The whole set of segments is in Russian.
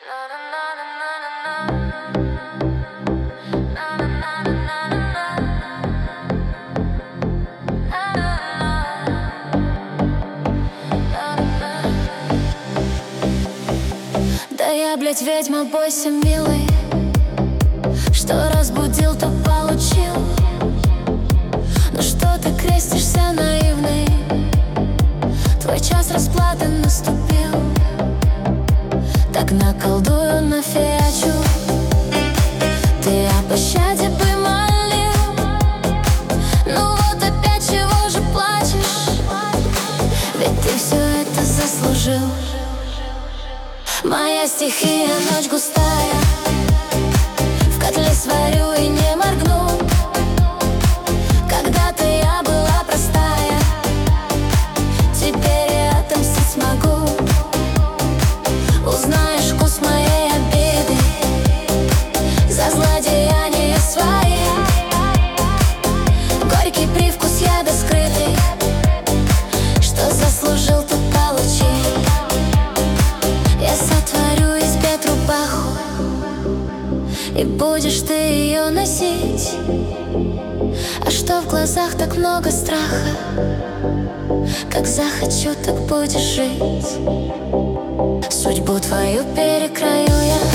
Да я, блядь, ведьма, бойся, милый. Что разбудил, то получил. Ну что ты крестишься, наивный? Твой час расплаты наступил. Так наколдую, нафиачу. Ты о пощаде бы молил. Ну вот опять чего же плачешь? Ведь ты все это заслужил. Моя стихия, ночь густая. В котле сварю и не моргну. Когда-то я была простая. Теперь я отомстить смогу. Узнаешь вкус моей обиды за злодеяния свои. Горький привкус яда скрытый. Что заслужил, то получи. Я сотворю из бед рубаху, и будешь ты ее носить. А что в глазах так много страха? Как захочу, так будешь жить. Судьбу твою перекрою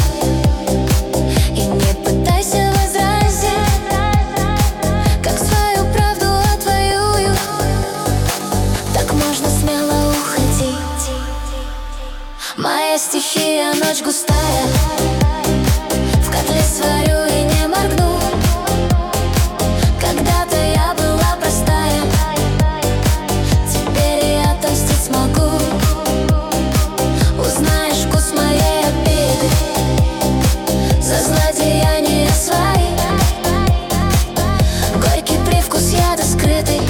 я, и не пытайся возразить. Как свою правду отвоюю, так можно смело уходить. Моя стихия, ночь густая. В котле сварю и не моргну. Когда-то я была простая. Теперь я отомстить смогу. Узнаешь вкус моей обиды за злодеяния свои. Горький привкус яда скрытый.